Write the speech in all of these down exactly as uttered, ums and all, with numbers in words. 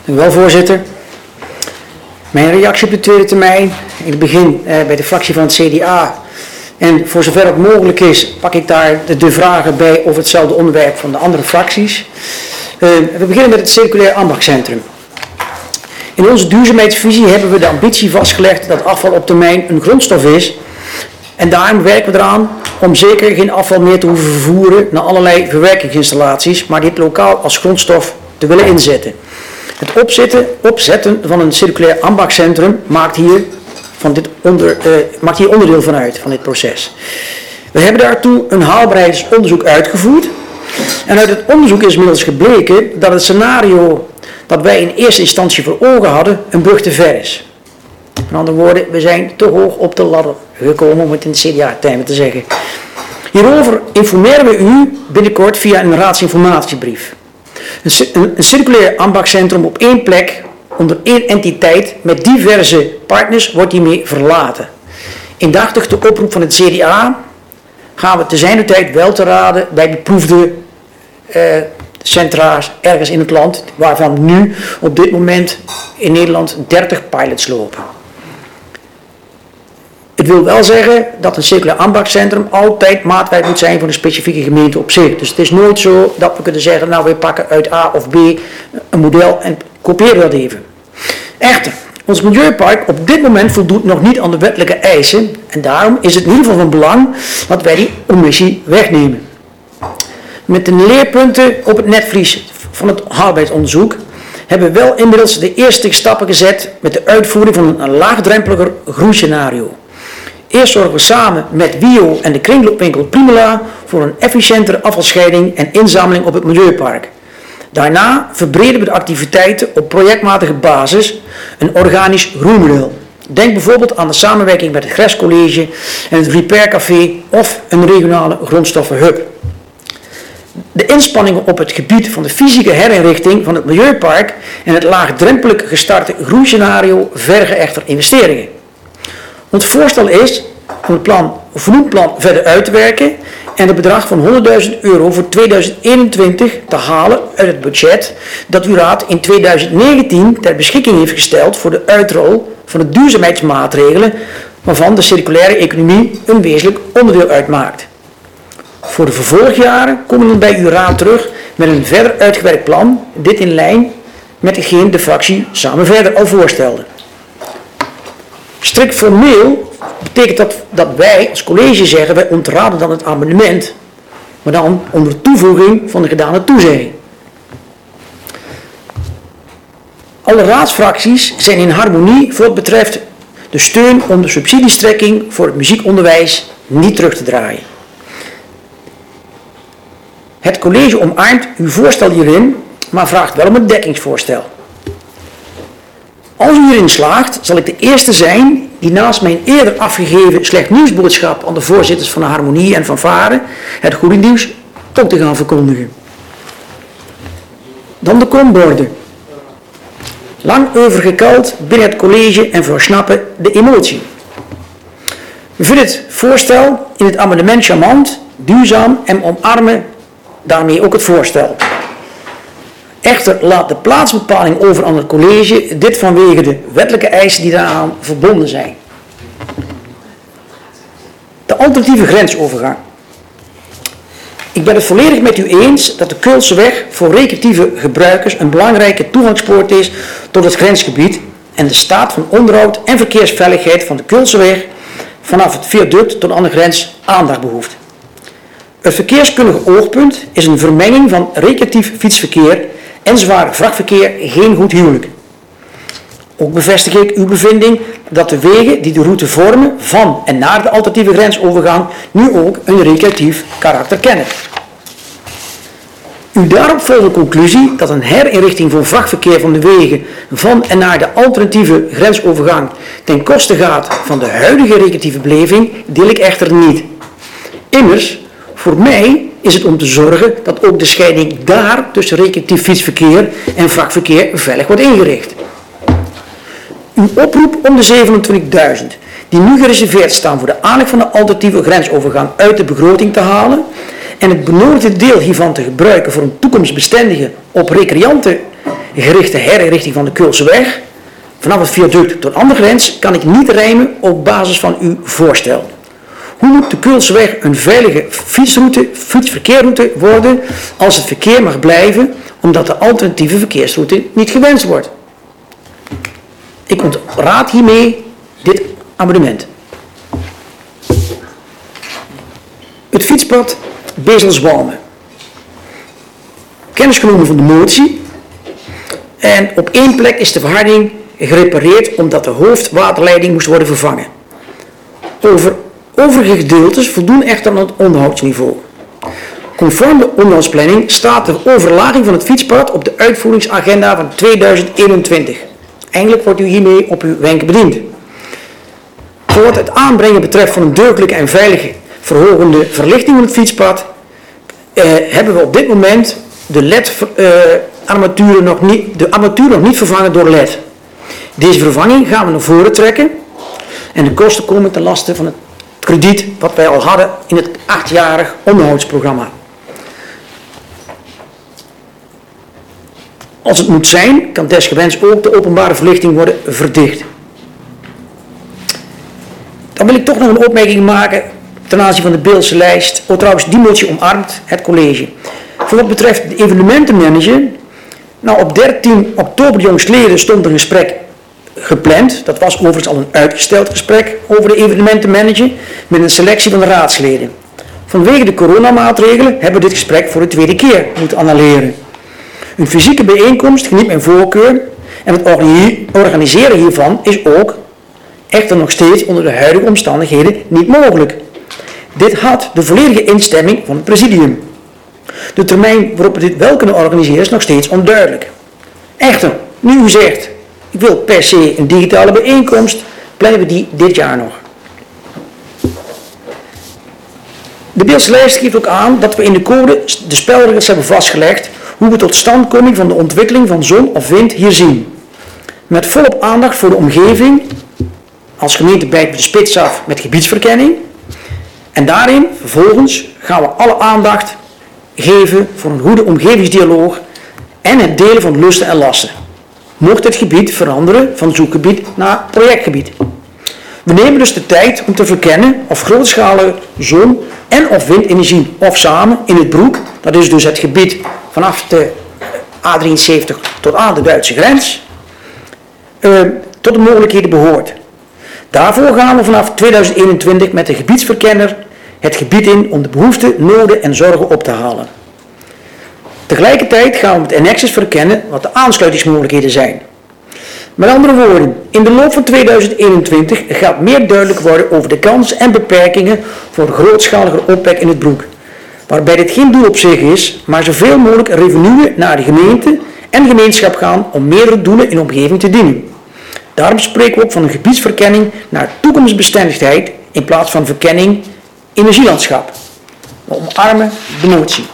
Dank u wel, voorzitter. Mijn reactie op de tweede termijn. Ik begin eh, bij de fractie van het C D A. En voor zover het mogelijk is, pak ik daar de, de vragen bij over hetzelfde onderwerp van de andere fracties. Uh, we beginnen met het circulair ambachtscentrum. In onze duurzaamheidsvisie hebben we de ambitie vastgelegd dat afval op termijn een grondstof is. En daarom werken we eraan om zeker geen afval meer te hoeven vervoeren naar allerlei verwerkingsinstallaties, maar dit lokaal als grondstof te willen inzetten. Het opzetten, opzetten van een circulair ambachtscentrum maakt hier, van dit onder, uh, maakt hier onderdeel van uit, van dit proces. We hebben daartoe een haalbaarheidsonderzoek uitgevoerd. En uit het onderzoek is inmiddels gebleken dat het scenario dat wij in eerste instantie voor ogen hadden een brug te ver is. Met andere woorden, we zijn te hoog op de ladder gekomen, om het in de C D A-termen te zeggen. Hierover informeren we u binnenkort via een raadsinformatiebrief. Een, een circulair ambachtscentrum op één plek, onder één entiteit, met diverse partners, wordt hiermee verlaten. Indachtig de oproep van het C D A gaan we te zijner tijd wel te raden bij beproefde uh, centra's ergens in het land, waarvan nu op dit moment in Nederland dertig pilots lopen. Het wil wel zeggen dat een circulair ambachtscentrum altijd maatwerk moet zijn voor een specifieke gemeente op zich. Dus het is nooit zo dat we kunnen zeggen, nou we pakken uit A of B een model en kopiëren dat even. Echter, ons milieupark op dit moment voldoet nog niet aan de wettelijke eisen en daarom is het in ieder geval van belang dat wij die omissie wegnemen. Met de leerpunten op het netvlies van het haalbaarheidsonderzoek hebben we wel inmiddels de eerste stappen gezet met de uitvoering van een laagdrempeliger groeiscenario. Eerst zorgen we samen met W I O en de kringloopwinkel Primula voor een efficiëntere afvalscheiding en inzameling op het milieupark. Daarna verbreden we de activiteiten op projectmatige basis, een organisch groeimodel. Denk bijvoorbeeld aan de samenwerking met het Grescollege en het Repair Café of een regionale grondstoffenhub. De inspanningen op het gebied van de fysieke herinrichting van het milieupark en het laagdrempelig gestarte groeiscenario vergen echter investeringen. Ons voorstel is om het plan, vernoemd plan verder uit te werken en het bedrag van honderdduizend euro voor tweeduizend eenentwintig te halen uit het budget dat uw raad in tweeduizend negentien ter beschikking heeft gesteld voor de uitrol van de duurzaamheidsmaatregelen waarvan de circulaire economie een wezenlijk onderdeel uitmaakt. Voor de vervolgjaren komen we bij uw raad terug met een verder uitgewerkt plan, dit in lijn met hetgeen de fractie samen verder al voorstelde. Strikt formeel betekent dat dat wij als college zeggen, wij ontraden dan het amendement, maar dan onder toevoeging van de gedane toezegging. Alle raadsfracties zijn in harmonie voor wat betreft de steun om de subsidiestrekking voor het muziekonderwijs niet terug te draaien. Het college omarmt uw voorstel hierin, maar vraagt wel om een dekkingsvoorstel. Als u hierin slaagt, zal ik de eerste zijn die naast mijn eerder afgegeven slecht nieuwsboodschap aan de voorzitters van de Harmonie en van Varen het goede nieuws ook te gaan verkondigen. Dan de komborden. Lang over gekald binnen het college en versnappen de emotie. We vinden het voorstel in het amendement charmant, duurzaam en omarmen daarmee ook het voorstel. Echter laat de plaatsbepaling over aan het college, dit vanwege de wettelijke eisen die daaraan verbonden zijn. De alternatieve grensovergang. Ik ben het volledig met u eens dat de Keulseweg voor recreatieve gebruikers een belangrijke toegangspoort is tot het grensgebied en de staat van onderhoud en verkeersveiligheid van de Keulseweg vanaf het viaduct tot aan de grens aandacht behoeft. Het verkeerskundige oogpunt is een vermenging van recreatief fietsverkeer en zwaar vrachtverkeer geen goed huwelijk. Ook bevestig ik uw bevinding dat de wegen die de route vormen van en naar de alternatieve grensovergang nu ook een recreatief karakter kennen. Uw daarop volgende conclusie dat een herinrichting voor vrachtverkeer van de wegen van en naar de alternatieve grensovergang ten koste gaat van de huidige recreatieve beleving deel ik echter niet. Immers, voor mij is het om te zorgen dat ook de scheiding daar tussen recreatief fietsverkeer en vrachtverkeer veilig wordt ingericht. Uw oproep om de zevenentwintigduizend die nu gereserveerd staan voor de aanleg van de alternatieve grensovergang uit de begroting te halen en het benodigde deel hiervan te gebruiken voor een toekomstbestendige op recreanten gerichte herinrichting van de Keulseweg vanaf het viaduct tot andere grens kan ik niet rijmen op basis van uw voorstel. Hoe moet de Keulseweg een veilige fietsroute, fietsverkeerroute worden als het verkeer mag blijven omdat de alternatieve verkeersroute niet gewenst wordt? Ik ontraad hiermee dit amendement. Het fietspad Bezels-Walmen. Kennis genomen van de motie. En op één plek is de verharding gerepareerd omdat de hoofdwaterleiding moest worden vervangen. Over overige gedeeltes voldoen echter aan het onderhoudsniveau. Conform de onderhoudsplanning staat de overlaging van het fietspad op de uitvoeringsagenda van tweeduizend eenentwintig. Eigenlijk wordt u hiermee op uw wenk bediend. Voor wat het aanbrengen betreft van een deugdelijke en veilige verhogende verlichting van het fietspad, eh, hebben we op dit moment de L E D-armatuur uh, nog niet, de armatuur nog niet vervangen door L E D. Deze vervanging gaan we naar voren trekken en de kosten komen ten laste van het krediet wat wij al hadden in het achtjarig onderhoudsprogramma. Als het moet zijn, kan desgewenst ook de openbare verlichting worden verdicht. Dan wil ik toch nog een opmerking maken ten aanzien van de Beelse lijst. Oh, trouwens, die motie omarmt het college. Voor wat betreft de evenementenmanager. Nou, op dertien oktober jongstleden stond er een gesprek gepland. Dat was overigens al een uitgesteld gesprek over de evenementenmanager met een selectie van de raadsleden. Vanwege de coronamaatregelen hebben we dit gesprek voor de tweede keer moeten annuleren. Een fysieke bijeenkomst geniet mijn voorkeur en het organiseren hiervan is ook echter nog steeds onder de huidige omstandigheden niet mogelijk. Dit had de volledige instemming van het presidium. De termijn waarop we dit wel kunnen organiseren is nog steeds onduidelijk. Echter, nu u zegt, ik wil per se een digitale bijeenkomst, plannen we die dit jaar nog. De Beelse lijst geeft ook aan dat we in de code de spelregels hebben vastgelegd hoe we tot standkoming van de ontwikkeling van zon of wind hier zien. Met volop aandacht voor de omgeving. Als gemeente bijten we de spits af met gebiedsverkenning. En daarin, vervolgens, gaan we alle aandacht geven voor een goede omgevingsdialoog en het delen van lusten en lasten. Mocht het gebied veranderen van zoekgebied naar projectgebied. We nemen dus de tijd om te verkennen of grootschalige zon- en of windenergie of samen in het Broek, dat is dus het gebied vanaf de A drieënzeventig tot aan de Duitse grens, uh, tot de mogelijkheden behoort. Daarvoor gaan we vanaf tweeduizend eenentwintig met de gebiedsverkenner het gebied in om de behoeften, noden en zorgen op te halen. Tegelijkertijd gaan we met Ennexus verkennen wat de aansluitingsmogelijkheden zijn. Met andere woorden, in de loop van tweeduizend eenentwintig gaat meer duidelijk worden over de kansen en beperkingen voor een grootschalige opwek in het Broek. Waarbij dit geen doel op zich is, maar zoveel mogelijk revenue naar de gemeente en gemeenschap gaan om meerdere doelen in de omgeving te dienen. Daarom spreken we ook van een gebiedsverkenning naar toekomstbestendigheid in plaats van verkenning energielandschap. We omarmen de motie.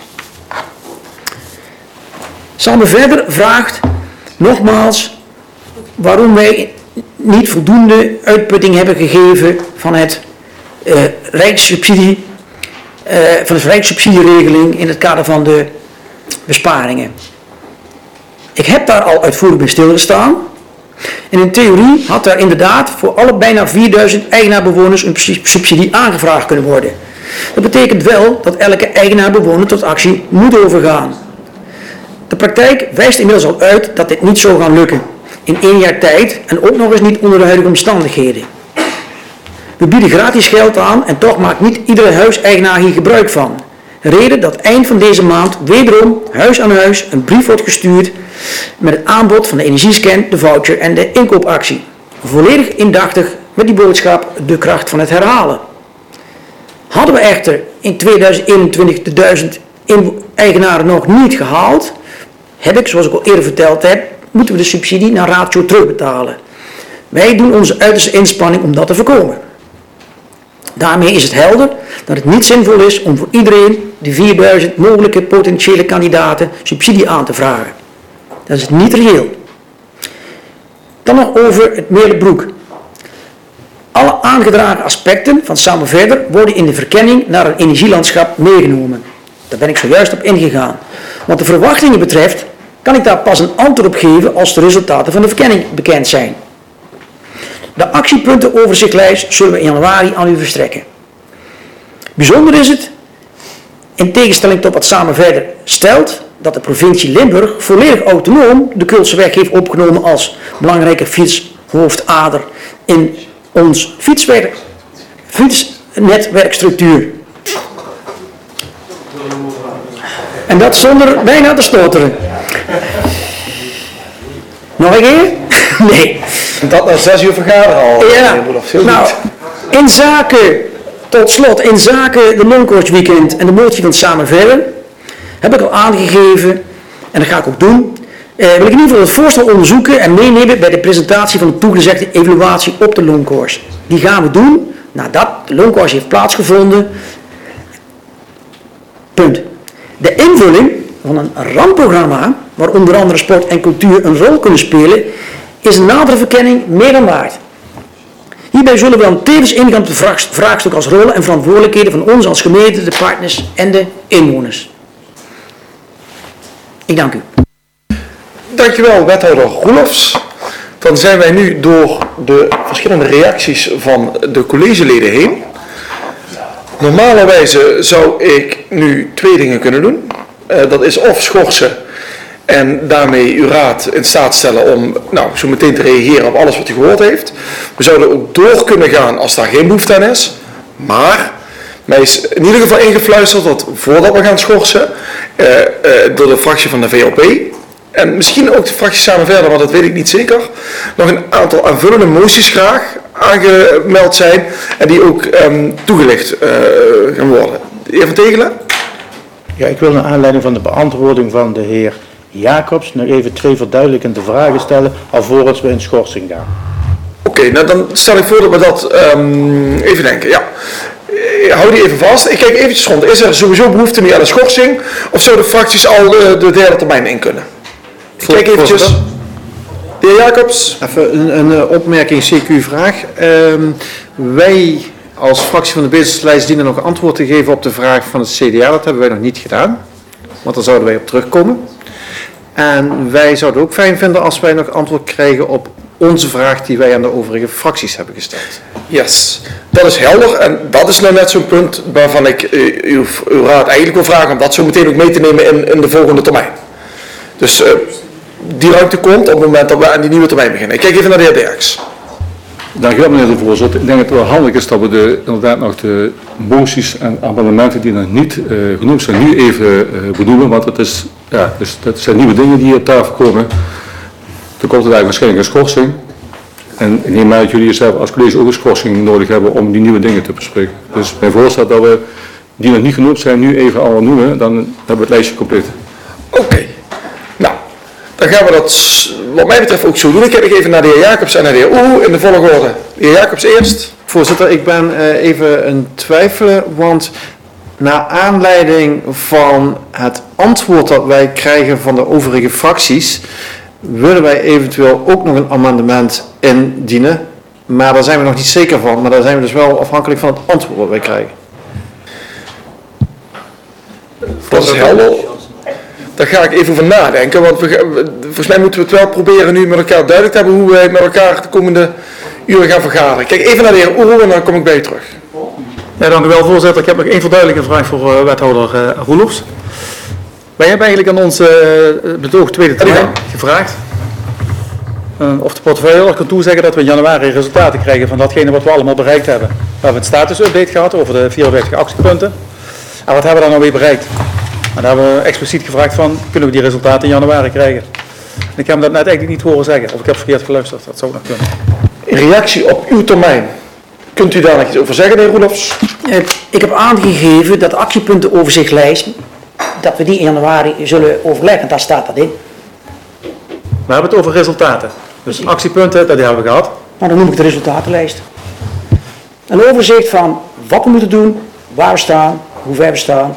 Samen verder vraagt nogmaals waarom wij niet voldoende uitputting hebben gegeven van het uh, rijkssubsidie, uh, van de rijkssubsidieregeling in het kader van de besparingen. Ik heb daar al uitvoerig bij stilgestaan. En in theorie had daar inderdaad voor alle bijna vierduizend eigenaarbewoners een subsidie aangevraagd kunnen worden. Dat betekent wel dat elke eigenaarbewoner tot actie moet overgaan. De praktijk wijst inmiddels al uit dat dit niet zou gaan lukken. In één jaar tijd en ook nog eens niet onder de huidige omstandigheden. We bieden gratis geld aan en toch maakt niet iedere huiseigenaar hier gebruik van. Reden dat eind van deze maand wederom huis aan huis een brief wordt gestuurd met het aanbod van de energiescan, de voucher en de inkoopactie. Volledig indachtig met die boodschap de kracht van het herhalen. Hadden we echter in tweeduizend eenentwintig de duizend eigenaren nog niet gehaald, heb ik, zoals ik al eerder verteld heb, moeten we de subsidie naar ratio terugbetalen. Wij doen onze uiterste inspanning om dat te voorkomen. Daarmee is het helder dat het niet zinvol is om voor iedereen de vierduizend mogelijke potentiële kandidaten subsidie aan te vragen. Dat is niet reëel. Dan nog over het Meerlenbroek. Alle aangedragen aspecten van Samen Verder worden in de verkenning naar een energielandschap meegenomen. Daar ben ik zojuist op ingegaan. Wat de verwachtingen betreft kan ik daar pas een antwoord op geven als de resultaten van de verkenning bekend zijn. De actiepuntenoverzichtlijst zullen we in januari aan u verstrekken. Bijzonder is het, in tegenstelling tot wat Samen Verder stelt, dat de provincie Limburg volledig autonoom de Kultseweg heeft opgenomen als belangrijke fietshoofdader in ons fietswerk, fietsnetwerkstructuur. En dat zonder bijna te stoteren. Nog een keer? Nee. Dat na zes uur vergaderen al. Ja, nou, in zaken, tot slot, in zaken de Longhorst Weekend en de motie van Samen Verder, heb ik al aangegeven, en dat ga ik ook doen, eh, wil ik in ieder geval het voorstel onderzoeken en meenemen bij de presentatie van de toegezegde evaluatie op de Longhorst. Die gaan we doen nadat de Longhorst heeft plaatsgevonden. Punt. De invulling van een ramprogramma, waar onder andere sport en cultuur een rol kunnen spelen, is een nadere verkenning meer dan waard. Hierbij zullen we dan tevens ingaan op de vraagstuk als rollen en verantwoordelijkheden van ons als gemeente, de partners en de inwoners. Ik dank u. Dankjewel, wethouder Roelofs. Dan zijn wij nu door de verschillende reacties van de collegeleden heen. Normalerwijze zou ik nu twee dingen kunnen doen. Uh, dat is of schorsen en daarmee uw raad in staat stellen om nou, zo meteen te reageren op alles wat u gehoord heeft. We zouden ook door kunnen gaan als daar geen behoefte aan is. Maar mij is in ieder geval ingefluisterd dat voordat we gaan schorsen, uh, uh, door de fractie van de V L P, en misschien ook de fractie Samen Verder, maar dat weet ik niet zeker, nog een aantal aanvullende moties graag aangemeld zijn en die ook um, toegelicht uh, gaan worden. De heer Van Tegelen? Ja, ik wil naar aanleiding van de beantwoording van de heer Jacobs nog even twee verduidelijkende vragen stellen alvorens we in schorsing gaan. Oké, okay, nou dan stel ik voor dat we dat um, even denken. Ja. Hou die even vast. Ik kijk eventjes rond. Is er sowieso behoefte meer aan een schorsing of zouden de fracties al de, de derde termijn in kunnen? Ik kijk eventjes. De heer Jacobs. Even een, een opmerking, C Q-vraag. Um, wij als fractie van de businesslijst dienen nog antwoord te geven op de vraag van het C D A. Dat hebben wij nog niet gedaan, want daar zouden wij op terugkomen. En wij zouden ook fijn vinden als wij nog antwoord krijgen op onze vraag die wij aan de overige fracties hebben gesteld. Yes, dat is helder en dat is nou net zo'n punt waarvan ik uh, uw, uw raad eigenlijk wil vragen om dat zo meteen ook mee te nemen in, in de volgende termijn. Dus uh, die ruimte komt op het moment dat we aan die nieuwe termijn beginnen. Ik kijk even naar de heer Derks. Dank u wel, meneer de voorzitter. Ik denk dat het wel handig is dat we de, inderdaad nog de moties en amendementen die nog niet uh, genoemd zijn, nu even uh, benoemen, want het is, ja, dus, dat zijn nieuwe dingen die op tafel komen. Er komt er eigenlijk waarschijnlijk een schorsing. En ik neem aan dat jullie zelf als college ook een schorsing nodig hebben om die nieuwe dingen te bespreken. Dus mijn voorstel dat we die nog niet genoemd zijn, nu even al noemen, dan hebben we het lijstje compleet. Oké, okay. Nou, dan gaan we dat wat mij betreft ook zo doen. Ik kijk even naar de heer Jacobs en naar de heer Oeh in de volgorde. De heer Jacobs eerst. Voorzitter, ik ben uh, even een twijfelen, want naar aanleiding van het antwoord dat wij krijgen van de overige fracties, willen wij eventueel ook nog een amendement indienen, maar daar zijn we nog niet zeker van, maar daar zijn we dus wel afhankelijk van het antwoord wat wij krijgen. Dat is helder. Daar ga ik even over nadenken, want we, we, volgens mij moeten we het wel proberen nu met elkaar duidelijk te hebben hoe wij met elkaar de komende uren gaan vergaderen. Kijk even naar de heer Oeh en dan kom ik bij u terug. Ja, dank u wel, voorzitter. Ik heb nog één verduidelijkende vraag voor uh, wethouder uh, Roelofs. Wij hebben eigenlijk aan ons uh, betoog tweede termijn ja. gevraagd uh, of de portefeuille kan toezeggen dat we in januari resultaten krijgen van datgene wat we allemaal bereikt hebben. We hebben een status-update gehad over de vierenveertig actiepunten. En wat hebben we dan nou weer bereikt? En daar hebben we expliciet gevraagd van, kunnen we die resultaten in januari krijgen? En ik heb hem dat net eigenlijk niet horen zeggen, of ik heb verkeerd geluisterd, dat zou nog kunnen. In reactie op uw termijn, kunt u daar nog iets over zeggen, de heer Roelofs? Ik heb aangegeven dat de actiepuntenoverzichtlijst, dat we die in januari zullen overleggen, daar staat dat in. We hebben het over resultaten. Dus actiepunten, dat hebben we gehad. Nou, dan noem ik de resultatenlijst. Een overzicht van wat we moeten doen, waar we staan, hoe ver we staan.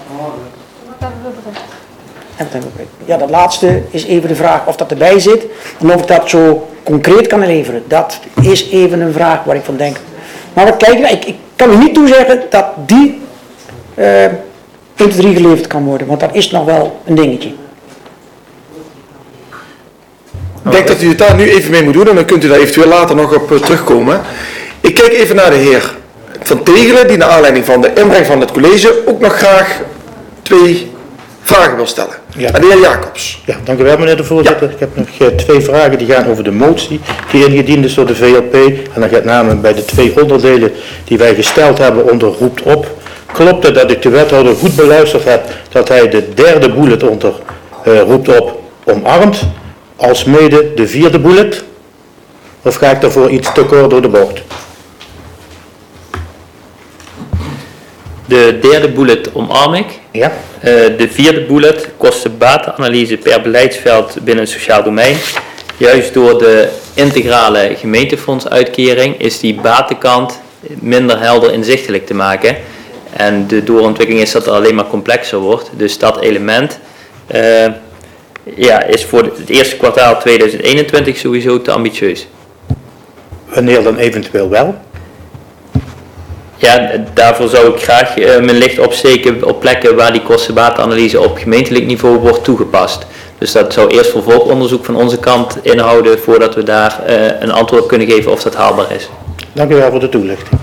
En wat hebben we bereikt. Ja, dat laatste is even de vraag of dat erbij zit en of ik dat zo concreet kan leveren. Dat is even een vraag waar ik van denk. Maar we kijken, ik, ik kan u niet toezeggen dat die uh, één tot drie geleverd kan worden, want dat is nog wel een dingetje. Ik denk dat u het daar nu even mee moet doen en dan kunt u daar eventueel later nog op uh, terugkomen. Ik kijk even naar de heer Van Tegelen, die naar aanleiding van de inbreng van het college ook nog graag twee vragen wil stellen. Ja. En de heer Jacobs. Ja, dank u wel meneer de voorzitter. Ja. Ik heb nog uh, twee vragen die gaan over de motie die ingediend is door de V L P. En dan gaat namelijk bij de twee onderdelen die wij gesteld hebben onder roept op. Klopt het dat ik de wethouder goed beluisterd heb dat hij de derde bullet onder uh, roept op omarmt, als mede de vierde bullet? Of ga ik daarvoor iets te kort door de bocht? De derde bullet omarm ik. Ja? Uh, de vierde bullet, kosten-batenanalyse per beleidsveld binnen het sociaal domein. Juist door de integrale gemeentefondsuitkering is die batenkant minder helder inzichtelijk te maken. En de doorontwikkeling is dat het alleen maar complexer wordt. Dus dat element uh, ja, is voor het eerste kwartaal tweeduizend eenentwintig sowieso te ambitieus. Wanneer dan eventueel wel? Ja, daarvoor zou ik graag uh, mijn licht opsteken op plekken waar die kostenbatenanalyse op gemeentelijk niveau wordt toegepast. Dus dat zou eerst vervolgonderzoek van onze kant inhouden voordat we daar uh, een antwoord op kunnen geven of dat haalbaar is. Dank u wel voor de toelichting.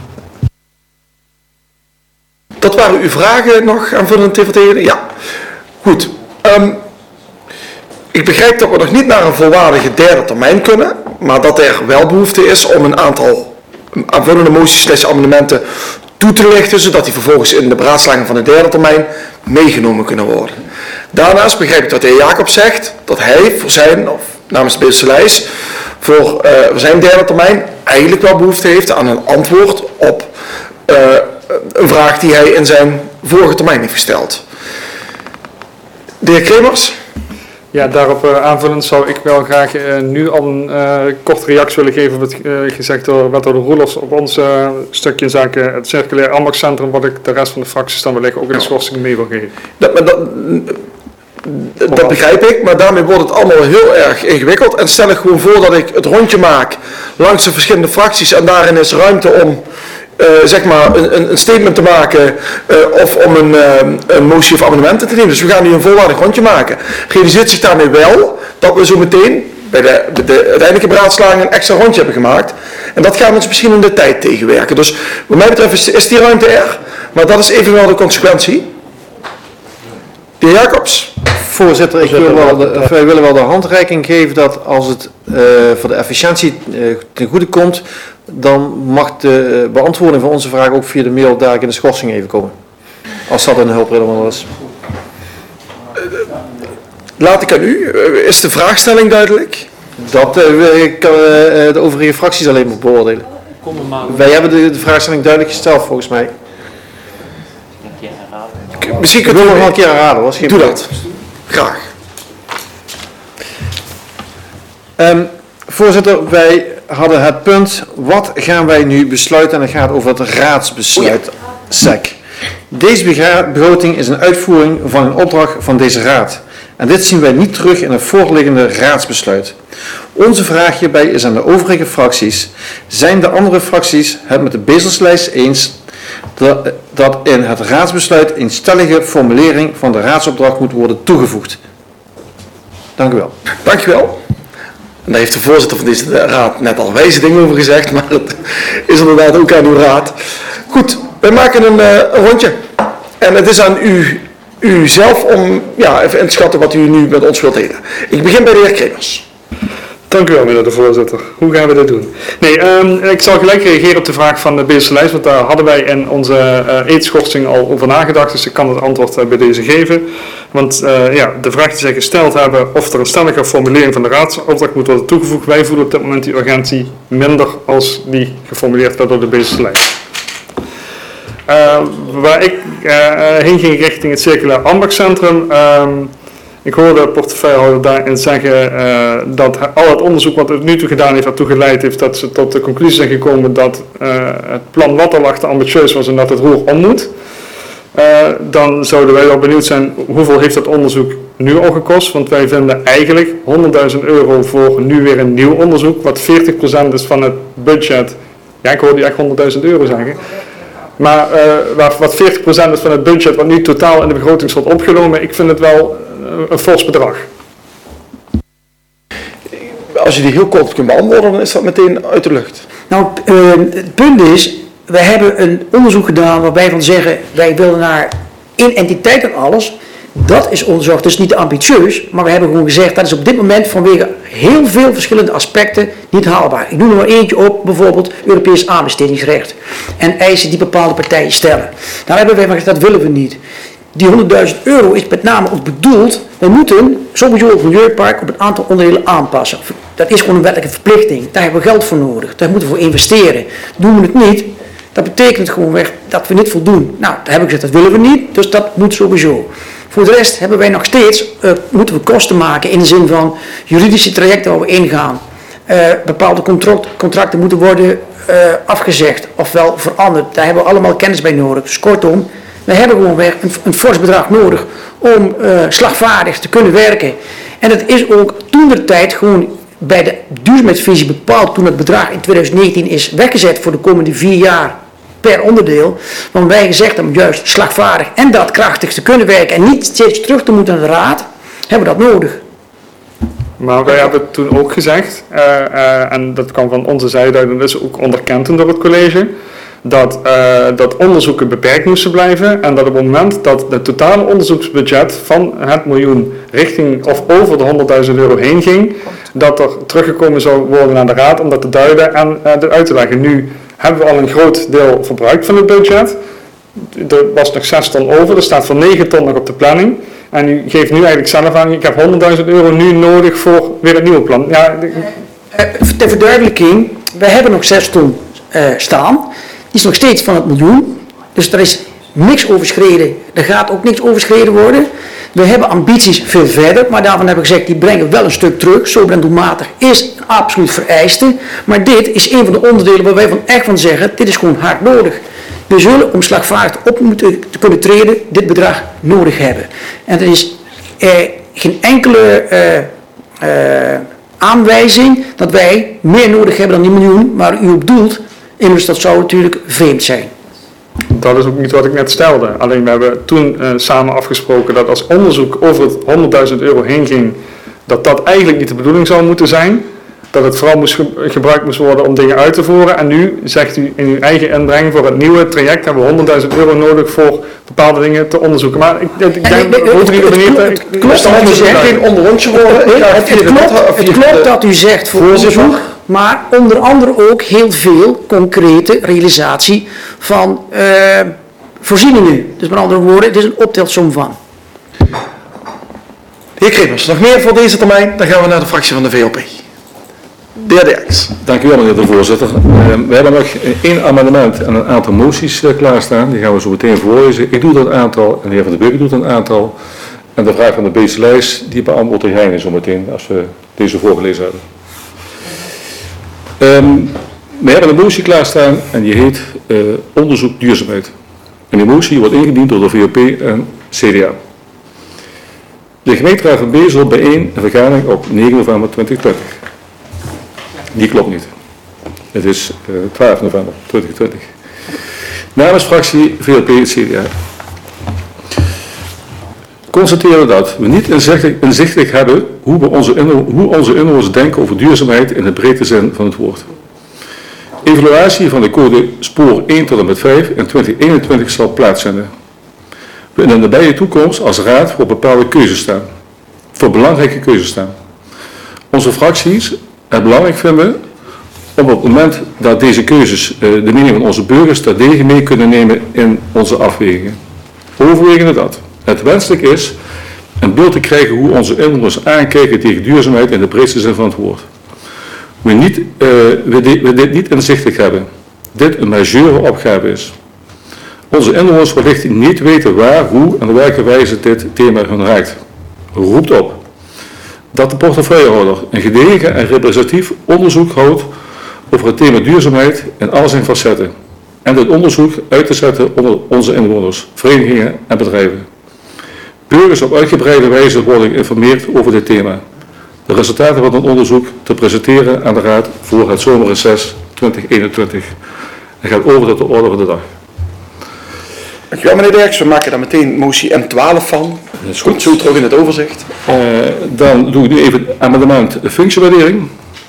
Dat waren uw vragen nog aanvullend te vertellen? Ja. Goed. Um, ik begrijp dat we nog niet naar een volwaardige derde termijn kunnen, maar dat er wel behoefte is om een aantal aanvullende moties slash amendementen toe te lichten, zodat die vervolgens in de beraadslaging van de derde termijn meegenomen kunnen worden. Daarnaast begrijp ik dat de heer Jacobs zegt dat hij voor zijn, of namens de Beeldse lijst, voor, uh, voor zijn derde termijn eigenlijk wel behoefte heeft aan een antwoord op uh, een vraag die hij in zijn vorige termijn heeft gesteld. De heer Kremers? Ja, daarop uh, aanvullend zou ik wel graag uh, nu al een uh, korte reactie willen geven op het uh, gezegd door wethouder Roelofs op ons uh, stukje in zaken het circulair ambachtscentrum, wat ik de rest van de fracties dan wellicht ook in de schorsing mee wil geven. Dat, maar dat, dat begrijp ik, maar daarmee wordt het allemaal heel erg ingewikkeld. En stel ik gewoon voor dat ik het rondje maak langs de verschillende fracties en daarin is ruimte om uh, zeg maar een, een statement te maken uh, of om een, uh, een motie of amendementen te nemen. Dus we gaan nu een volwaardig rondje maken. Realiseert zich daarmee wel dat we zo meteen bij de, de, de uiteindelijke beraadslaging een extra rondje hebben gemaakt. En dat gaat ons misschien in de tijd tegenwerken. Dus wat mij betreft is, is die ruimte er, maar dat is evenwel de consequentie. De heer Jacobs. Voorzitter, ik wil wel de, wij willen wel de handreiking geven dat als het uh, voor de efficiëntie uh, ten goede komt, dan mag de uh, beantwoording van onze vraag ook via de mail daar in de schorsing even komen. Als dat een hulpmiddel is. Uh, laat ik aan u. Uh, is de vraagstelling duidelijk? Dat uh, kan uh, de overige fracties alleen maar beoordelen. Wij hebben de, de vraagstelling duidelijk gesteld volgens mij. Misschien kunt u nog wel een keer herhalen. Was geen Doe dat. Graag. Um, voorzitter, wij hadden het punt, wat gaan wij nu besluiten? En het gaat over het raadsbesluit oh ja. S E C. Deze begroting is een uitvoering van een opdracht van deze raad. En dit zien wij niet terug in het voorliggende raadsbesluit. Onze vraag hierbij is aan de overige fracties. Zijn de andere fracties het met de bezelslijst eens dat, dat in het raadsbesluit een stellige formulering van de raadsopdracht moet worden toegevoegd? Dank u wel. Dank u wel. En daar heeft de voorzitter van deze raad net al wijze dingen over gezegd, maar het is inderdaad ook aan uw raad. Goed, wij maken een, uh, een rondje. En het is aan u, u zelf om ja, even in te schatten wat u nu met ons wilt delen. Ik begin bij de heer Kremers. Dank u wel, meneer de voorzitter. Hoe gaan we dit doen? Nee, um, ik zal gelijk reageren op de vraag van de Beeldse lijst, want daar hadden wij in onze uh, eetschorsing al over nagedacht, dus ik kan het antwoord uh, bij deze geven. Want uh, ja, de vraag die zij gesteld hebben of er een stellige formulering van de raadsopdracht moet worden toegevoegd, wij voelen op dit moment die urgentie minder als die geformuleerd werd door de Beeldse lijst. Uh, waar ik uh, heen ging richting het circulair ambachtscentrum. Um, Ik hoorde de portefeuillehouder daarin zeggen uh, dat al het onderzoek wat het nu toe gedaan heeft, ertoe geleid heeft dat ze tot de conclusie zijn gekomen dat uh, het plan wat er lag te ambitieus was en dat het roer om moet. Uh, dan zouden wij wel benieuwd zijn hoeveel heeft dat onderzoek nu al gekost, want wij vinden eigenlijk honderdduizend euro voor nu weer een nieuw onderzoek, wat veertig procent is van het budget. Ja, ik hoorde echt honderdduizend euro zeggen. Maar uh, wat veertig procent is van het budget wat nu totaal in de begroting wordt opgenomen, ik vind het wel een fors bedrag. als je die heel kort kunt beantwoorden, dan is dat meteen uit de lucht. Nou, uh, het punt is, wij hebben een onderzoek gedaan waarbij wij van zeggen, wij willen naar één entiteit en alles. Dat is onderzocht, dus niet ambitieus, maar we hebben gewoon gezegd, dat is op dit moment vanwege heel veel verschillende aspecten niet haalbaar. Ik noem er maar eentje op, bijvoorbeeld Europees aanbestedingsrecht en eisen die bepaalde partijen stellen. Daar hebben wij van gezegd, dat willen we niet. Die honderdduizend euro is met name ook bedoeld, we moeten sowieso het milieupark op een aantal onderdelen aanpassen. Dat is gewoon een wettelijke verplichting, daar hebben we geld voor nodig, daar moeten we voor investeren. Doen we het niet, dat betekent gewoon weg dat we niet voldoen. Nou, daar heb ik gezegd, dat willen we niet, dus dat moet sowieso. Voor de rest hebben wij nog steeds, uh, moeten we kosten maken in de zin van juridische trajecten waar we ingaan. Uh, bepaalde contract, contracten moeten worden uh, afgezegd ofwel veranderd. Daar hebben we allemaal kennis bij nodig. Dus kortom, we hebben gewoon weer een, een fors bedrag nodig om uh, slagvaardig te kunnen werken. En dat is ook toentertijd gewoon bij de duurzaamheidsvisie bepaald toen het bedrag in twintig negentien is weggezet voor de komende vier jaar. Per onderdeel, want wij gezegd hebben juist slagvaardig en daadkrachtig te kunnen werken en niet steeds terug te moeten naar de raad, hebben we dat nodig. Maar wij hebben toen ook gezegd, uh, uh, en dat kwam van onze zijde uit en dat is ook onderkend door het college, dat, uh, dat onderzoeken beperkt moesten blijven en dat op het moment dat het totale onderzoeksbudget van het miljoen richting of over de honderdduizend euro heen ging, dat er teruggekomen zou worden naar de raad om dat te duiden en uh, dit uit te leggen. Nu hebben we al een groot deel verbruikt van het budget. Er was nog zes ton over, er staat voor negen ton nog op de planning. En u geeft nu eigenlijk zelf aan, ik heb honderdduizend euro nu nodig voor weer het nieuwe plan. Ja, de... uh, ter verduidelijking, wij hebben nog zes ton uh, staan. Die is nog steeds van het miljoen. Dus er is niks overschreden. Er gaat ook niks overschreden worden. We hebben ambities veel verder, maar daarvan hebben we gezegd, die brengen wel een stuk terug. Sober en doelmatig is een absoluut vereiste. Maar dit is een van de onderdelen waar wij van echt van zeggen, dit is gewoon hard nodig. We zullen om slagvaardig op moeten te kunnen treden, dit bedrag nodig hebben. En er is eh, geen enkele eh, eh, aanwijzing dat wij meer nodig hebben dan die miljoen waar u op doelt. Immers dat zou natuurlijk vreemd zijn. Dat is ook niet wat ik net stelde. Alleen we hebben toen uh, samen afgesproken dat als onderzoek over het honderdduizend euro heen ging, dat dat eigenlijk niet de bedoeling zou moeten zijn. Dat het vooral moest ge- gebruikt moest worden om dingen uit te voeren. En nu zegt u in uw eigen inbreng voor het nieuwe traject hebben we honderdduizend euro nodig voor bepaalde dingen te onderzoeken. Maar ik, ik denk, nee, nee, hoeft u er niet te... Het klopt dat u zegt, geen onderrondje worden. het, het klopt, het klopt dat u zegt voor onderzoek, maar onder andere ook heel veel concrete realisatie van uh, voorzieningen. Dus met andere woorden, het is een optelsom van. De heer Kremers, nog meer voor deze termijn? Dan gaan we naar de fractie van de V L P. De heer Derks. Dank u wel, meneer de voorzitter. Uh, we hebben nog één amendement en een aantal moties uh, klaarstaan. Die gaan we zo meteen voorlezen. Ik doe dat een aantal en de heer Van der Beek doet een aantal. En de vraag van de Beetse lijst, die beantwoordt de Heine zo meteen als we deze voorgelezen hebben. Um, we hebben een motie klaarstaan en die heet uh, onderzoek duurzaamheid. En die motie wordt ingediend door de V L P en C D A. De gemeenteraad van Bezel bijeen een vergadering op negen november tweeduizend twintig. Die klopt niet. Het is uh, twaalf november tweeduizend twintig. Namens fractie V L P en C D A constateren dat we niet inzichtelijk, inzichtelijk hebben hoe, we onze inwo- hoe onze inwoners denken over duurzaamheid in de breedte zin van het woord. Evaluatie van de code spoor één tot en met vijf in twintig eenentwintig zal plaatsvinden. We in de nabije toekomst als raad voor bepaalde keuzes staan. Voor belangrijke keuzes staan. Onze fracties het belangrijk vinden om op het moment dat deze keuzes uh, de mening van onze burgers terdege mee kunnen nemen in onze afwegingen. Overwegende dat het wenselijk is een beeld te krijgen hoe onze inwoners aankijken tegen duurzaamheid in de breedste zin van het woord. We, niet, uh, we, de, we dit niet inzichtelijk hebben. Dit een majeure opgave is. Onze inwoners wellicht niet weten waar, hoe en op welke wijze dit thema hun raakt. Roept op dat de portefeuillehouder een gedegen en representatief onderzoek houdt over het thema duurzaamheid in al zijn facetten en dit onderzoek uit te zetten onder onze inwoners, verenigingen en bedrijven. Burgers op uitgebreide wijze worden geïnformeerd over dit thema. De resultaten van het onderzoek te presenteren aan de Raad voor het zomerreces twintig eenentwintig. En gaat over tot de orde van de dag. Dankjewel meneer Derks. We maken daar meteen motie M twaalf van. Dat is Goed, goed. zo terug in het overzicht. Uh, dan doe ik nu even het amendement functiewaardering.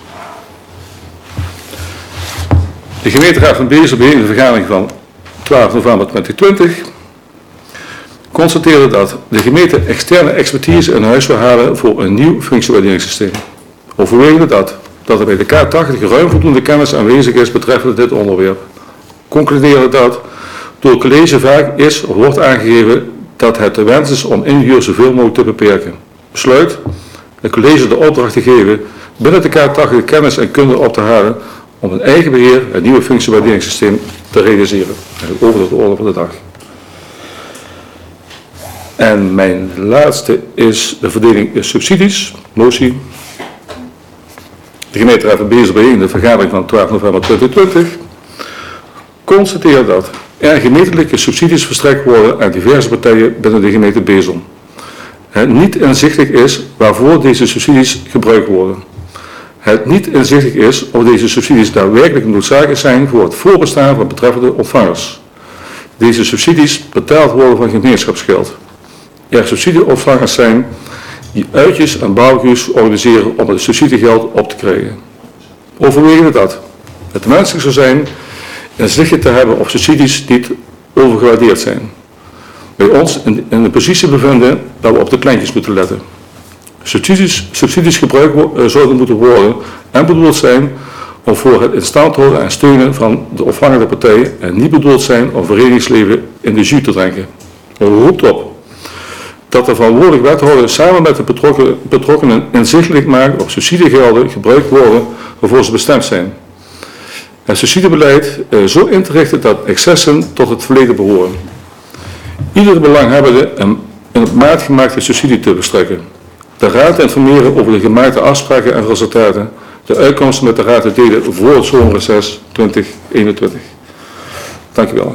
De gemeenteraad van Bezel bij een vergadering van twaalf november tweeduizend twintig constateerde dat de gemeente externe expertise in huis wil halen voor een nieuw functiewaarderingssysteem. Overwegende dat, dat er bij de K tachtig ruim voldoende kennis aanwezig is betreffende dit onderwerp. Concludeerde dat door het college vaak is of wordt aangegeven dat het de wens is om inhuur zoveel mogelijk te beperken. Besluit het college de opdracht te geven binnen de K tachtig kennis en kunde op te halen om in eigen beheer het nieuwe functiewaarderingssysteem te realiseren. Over de orde van de dag. En mijn laatste is de verdeling subsidies, motie. De gemeenteraad van Bezel bijeen in de vergadering van twaalf november tweeduizend twintig constateert dat er gemeentelijke subsidies verstrekt worden aan diverse partijen binnen de gemeente Bezel. Het niet inzichtelijk is waarvoor deze subsidies gebruikt worden. Het niet inzichtelijk is of deze subsidies daadwerkelijk noodzakelijk zijn voor het voorbestaan van betreffende ontvangers. Deze subsidies betaald worden van gemeenschapsgeld. Er subsidieontvangers zijn die uitjes en barbecues organiseren om het subsidiegeld op te krijgen. Overwegende dat het wenselijk zou zijn een zichtje te hebben op subsidies die overgewaardeerd zijn. Bij ons in, in de positie bevinden dat we op de kleintjes moeten letten. Subsidies, subsidies gebruikt uh, zouden moeten worden en bedoeld zijn om voor het in stand houden en steunen van de ontvangende partijen en niet bedoeld zijn om verenigingsleven in de jus te drinken. We roept op dat de verantwoordelijk wethouder samen met de betrokken, betrokkenen inzichtelijk maakt of subsidiegelden gebruikt worden waarvoor ze bestemd zijn. Het subsidiebeleid uh, zo in te richten dat excessen tot het verleden behoren. Iedere belanghebbende een, een op maat gemaakte subsidie te verstrekken. De raad te informeren over de gemaakte afspraken en resultaten. De uitkomsten met de raad te delen voor het zomerreces twintig eenentwintig. Dank u wel.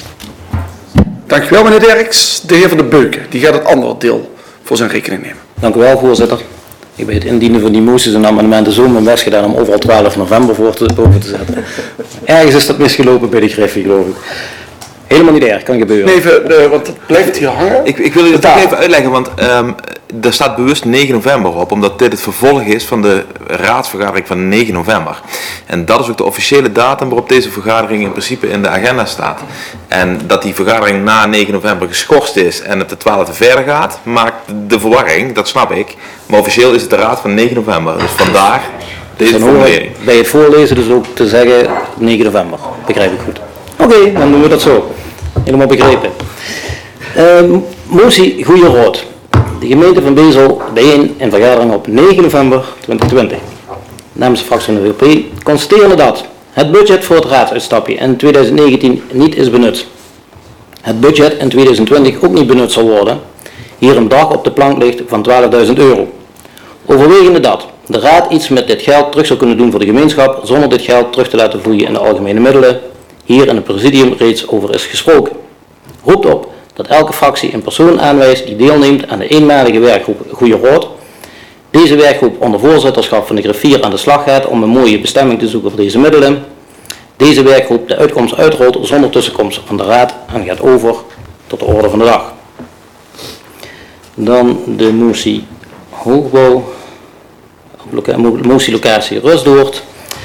Dankjewel meneer Derks. De heer Van der Beuken, die gaat het andere deel voor zijn rekening nemen. Dank u wel, voorzitter. Ik heb bij het indienen van die moties en amendementen zo mijn best gedaan om overal twaalf november voor te, boven te zetten. Ergens is dat misgelopen bij de Griffie, geloof ik. Helemaal niet erg, kan gebeuren. Nee, even, uh, want het blijft hier hangen. Ik, ik wil u dat toch even uitleggen, want um, er staat bewust negen november op, omdat dit het vervolg is van de raadsvergadering van negen november. En dat is ook de officiële datum waarop deze vergadering in principe in de agenda staat. En dat die vergadering na negen november geschorst is en het de twaalfde verder gaat, maakt de verwarring, dat snap ik. Maar officieel is het de raad van negen november, dus vandaar deze formulering. Bij het voorlezen dus ook te zeggen negen november, begrijp ik goed. Oké, okay, dan doen we dat zo. Helemaal begrepen. Uh, motie Goeie Rood. De gemeente van Bezel bijeen in vergadering op negen november tweeduizend twintig. Namens de fractie van de V L P constaterende dat het budget voor het raadsuitstapje in tweeduizend negentien niet is benut. Het budget in tweeduizend twintig ook niet benut zal worden. Hier een bedrag op de plank ligt van twaalfduizend euro. Overwegende dat de raad iets met dit geld terug zou kunnen doen voor de gemeenschap zonder dit geld terug te laten vloeien in de algemene middelen. Hier in het presidium reeds over is gesproken. Roept op dat elke fractie een persoon aanwijst die deelneemt aan de eenmalige werkgroep Goeie Rood. Deze werkgroep onder voorzitterschap van de griffier aan de slag gaat om een mooie bestemming te zoeken voor deze middelen. Deze werkgroep de uitkomst uitrolt zonder tussenkomst van de raad en gaat over tot de orde van de dag. Dan de motie hoogbouw, motie locatie Rustdoort.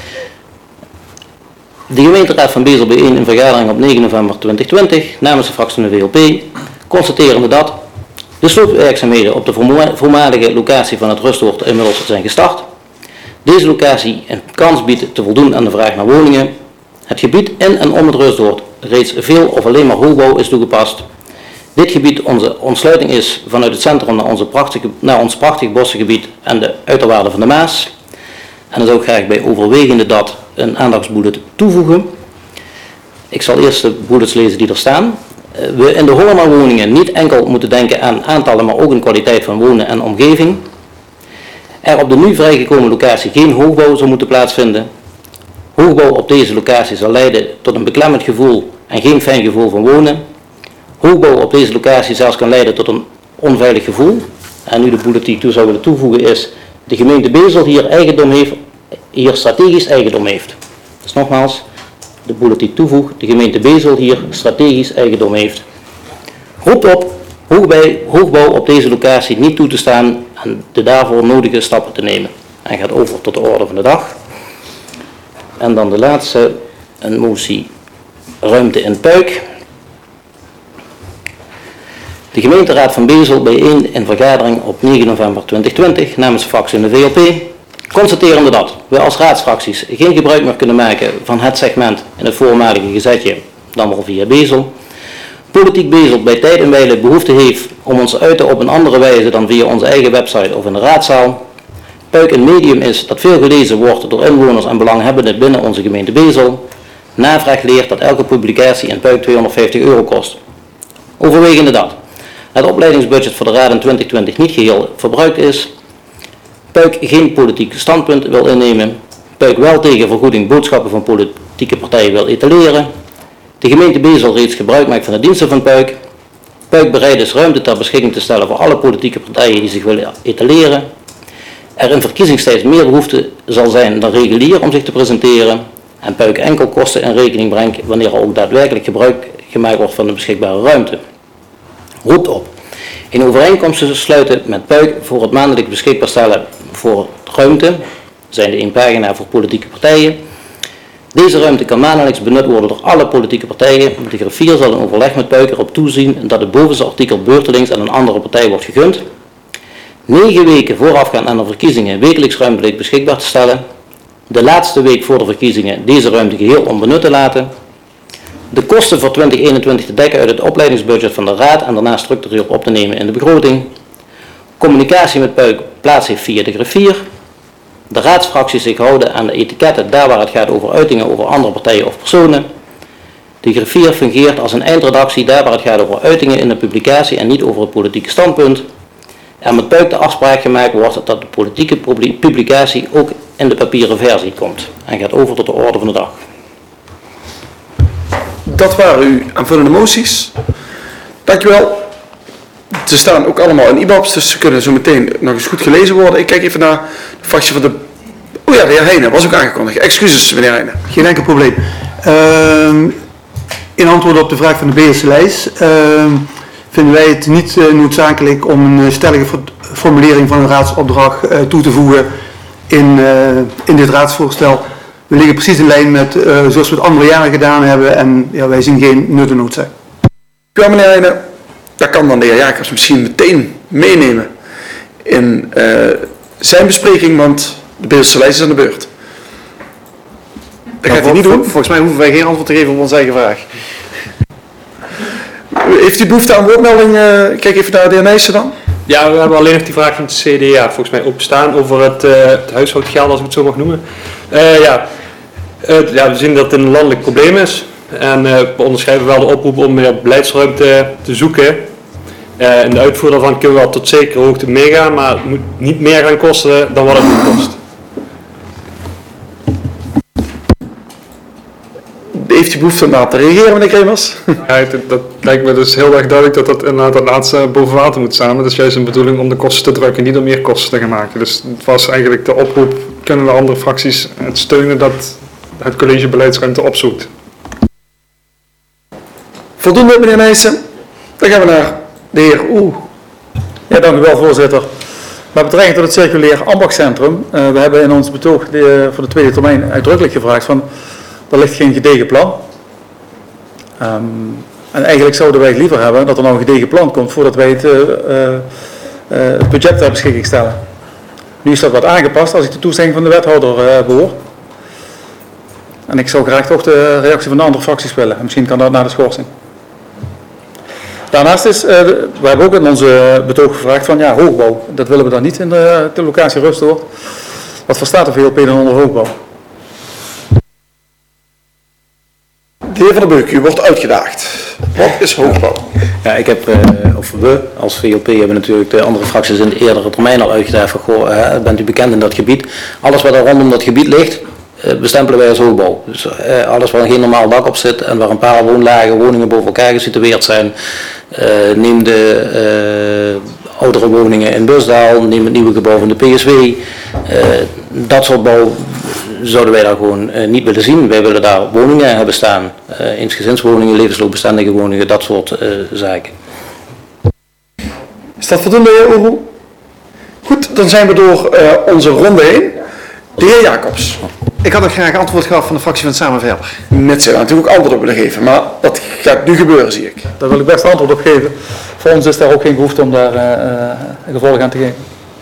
De gemeenteraad van Bezel bijeen in vergadering op negen november tweeduizend twintig namens de fractie van de V L P constaterende dat de sloopwerkzaamheden op de voormalige locatie van het Rustdoort inmiddels zijn gestart. Deze locatie een kans biedt te voldoen aan de vraag naar woningen. Het gebied in en om het Rustdoort reeds veel of alleen maar hoogbouw is toegepast. Dit gebied onze ontsluiting is vanuit het centrum naar, onze prachtige, naar ons prachtig bossengebied en de uiterwaarden van de Maas. En dan zou ik graag bij overwegende dat een aandachtsbullet toevoegen. Ik zal eerst de bullets lezen die er staan. We in de Hollema woningen niet enkel moeten denken aan aantallen, maar ook een kwaliteit van wonen en omgeving. Er op de nu vrijgekomen locatie geen hoogbouw zou moeten plaatsvinden. Hoogbouw op deze locatie zal leiden tot een beklemmend gevoel en geen fijn gevoel van wonen. Hoogbouw op deze locatie zelfs kan leiden tot een onveilig gevoel. En nu de bullet die ik toe zou willen toevoegen is: de gemeente Bezel hier eigendom heeft, hier strategisch eigendom heeft. Dus nogmaals, de bullet die ik toevoeg, de gemeente Bezel hier strategisch eigendom heeft. Roept op Hoogbij, hoogbouw op deze locatie niet toe te staan en de daarvoor nodige stappen te nemen. En gaat over tot de orde van de dag. En dan de laatste, een motie ruimte in Puik. De gemeenteraad van Bezel bijeen in vergadering op negen november tweeduizend twintig namens de fractie in de V L P. Constaterende dat we als raadsfracties geen gebruik meer kunnen maken van het segment in het voormalige gezetje, dan wel via Bezel. Politiek Bezel bij tijd en wijle behoefte heeft om ons te uiten op een andere wijze dan via onze eigen website of in de raadzaal. Puik een medium is dat veel gelezen wordt door inwoners en belanghebbenden binnen onze gemeente Bezel. Navraag leert dat elke publicatie in Puik tweehonderdvijftig euro kost. Overwegende dat het opleidingsbudget voor de raad in twintig twintig niet geheel verbruikt is. Puik geen politiek standpunt wil innemen. Puik wel tegen vergoeding boodschappen van politieke partijen wil etaleren. De gemeente Bezel reeds gebruik maakt van de diensten van Puik. Puik bereid is ruimte ter beschikking te stellen voor alle politieke partijen die zich willen etaleren. Er in verkiezingstijd meer behoefte zal zijn dan regulier om zich te presenteren. En Puik enkel kosten in rekening brengt wanneer er ook daadwerkelijk gebruik gemaakt wordt van de beschikbare ruimte. Roept op in overeenkomst te sluiten met Puik voor het maandelijk beschikbaar stellen voor ruimte, zijn de één pagina voor politieke partijen. Deze ruimte kan maandelijks benut worden door alle politieke partijen. De griffier zal in overleg met Puik erop toezien dat het bovenste artikel beurtelings aan een andere partij wordt gegund. Negen weken voorafgaand aan de verkiezingen wekelijks ruimtelijk beschikbaar te stellen. De laatste week voor de verkiezingen deze ruimte geheel onbenut te laten. De kosten voor twintig eenentwintig te dekken uit het opleidingsbudget van de raad en daarna structureel op te nemen in de begroting. Communicatie met Puik plaats heeft via de griffier. De raadsfracties zich houden aan de etiketten daar waar het gaat over uitingen over andere partijen of personen. De griffier fungeert als een eindredactie daar waar het gaat over uitingen in de publicatie en niet over het politieke standpunt. Er met Puik de afspraak gemaakt wordt dat de politieke publicatie ook in de papieren versie komt en gaat over tot de orde van de dag. Dat waren uw aanvullende moties. Dankjewel. Ze staan ook allemaal in I B A B's, dus ze kunnen zo meteen nog eens goed gelezen worden. Ik kijk even naar de fractie van de... Oh ja, de heer Heijnen was ook aangekondigd. Excuses, meneer Heijnen. Geen enkel probleem. Uh, in antwoord op de vraag van de Beelse lijst uh, vinden wij het niet uh, noodzakelijk om een stellige formulering van een raadsopdracht uh, toe te voegen in, uh, in dit raadsvoorstel. We liggen precies in lijn met uh, zoals we het andere jaren gedaan hebben en ja, wij zien geen nut en noodzaak. Ja, meneer Heijnen. Dat kan dan de heer Jacobs misschien meteen meenemen in uh, zijn bespreking, want de Beelse lijst is aan de beurt. Dat gaat hij niet doen. Volgens mij hoeven wij geen antwoord te geven op onze eigen vraag. Heeft u behoefte aan woordmelding? Uh, kijk even naar de heer Nijssen dan. Ja, we hebben alleen nog die vraag van het C D A volgens mij openstaan over het, uh, het huishoudgeld, als ik het zo mag noemen. Uh, ja. Uh, ja, we zien dat het een landelijk probleem is. En uh, we onderschrijven wel de oproep om meer beleidsruimte te zoeken. Uh, in de uitvoer daarvan kunnen we wel tot zekere hoogte meegaan, maar het moet niet meer gaan kosten dan wat het nu kost. Heeft u behoefte om daar te reageren, meneer Kremers? Ja, dat, dat lijkt me dus heel erg duidelijk dat dat inderdaad het laatste boven water moet staan. Dat is juist een bedoeling om de kosten te drukken, niet om meer kosten te gaan maken. Dus het was eigenlijk de oproep, kunnen de andere fracties het steunen dat het college beleidsruimte opzoekt. Voldoende, meneer Nijssen. Dan gaan we naar de heer Oeh. Ja, dank u wel, voorzitter. Met betrekking tot het circulair ambachtscentrum, uh, we hebben in ons betoog de, voor de tweede termijn uitdrukkelijk gevraagd van, er ligt geen gedegen plan. Um, en eigenlijk zouden wij het liever hebben dat er nou een gedegen plan komt voordat wij het, uh, uh, uh, het budget ter beschikking stellen. Nu is dat wat aangepast als ik de toestemming van de wethouder uh, behoor. En ik zou graag toch de reactie van de andere fracties willen. En misschien kan dat na de schorsing. Daarnaast is, uh, we hebben ook in onze betoog gevraagd van ja, hoogbouw. Dat willen we dan niet in de, de locatie Rustoord. Wat verstaat de V L P dan onder hoogbouw? De heer Van der Beuk, u wordt uitgedaagd. Wat is hoogbouw? Ja, ik heb, uh, of we als V L P hebben natuurlijk de andere fracties in de eerdere termijn al uitgedaagd van goh, uh, bent u bekend in dat gebied. Alles wat er rondom dat gebied ligt, uh, bestempelen wij als hoogbouw. Dus uh, alles waar geen normaal dak op zit en waar een paar woonlagen, woningen boven elkaar gesitueerd zijn. Uh, neem de uh, oudere woningen in Busdaal, neem het nieuwe gebouw van de P S W. Uh, dat soort bouw zouden wij daar gewoon uh, niet willen zien. Wij willen daar woningen hebben staan, uh, eensgezinswoningen, levensloopbestendige woningen, dat soort uh, zaken. dat voldoende, heer Oeroe? Goed, dan zijn we door uh, onze ronde heen. De heer Jacobs. Ik had ook graag antwoord gehad van de fractie van Samen Verder. Net zo, natuurlijk ook antwoord op willen geven, maar dat gaat nu gebeuren, zie ik. Daar wil ik best antwoord op geven. Voor ons is daar ook geen behoefte om daar uh, een gevolg aan te geven.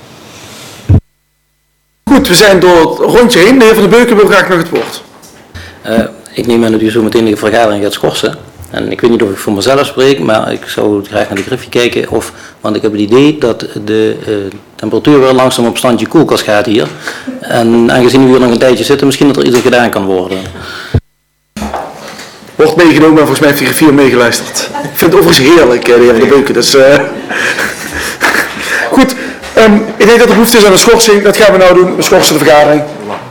Goed, we zijn door het rondje heen. De heer Van den Beuken wil graag nog het woord. Uh, ik neem aan dat u zo meteen de vergadering gaat schorsen. En ik weet niet of ik voor mezelf spreek, maar ik zou graag naar de griffie kijken. Of, want ik heb het idee dat de uh, temperatuur weer langzaam op standje koelkast gaat hier. En aangezien we hier nog een tijdje zitten, misschien dat er iets gedaan kan worden. Wordt meegenomen, maar volgens mij heeft de griffier meegeluisterd. Ik vind het overigens heerlijk, de heer Van den Beuken. Dus, uh... Goed, um, ik denk dat er behoefte is aan een schorsing. Dat gaan we nou doen. We schorsen de vergadering.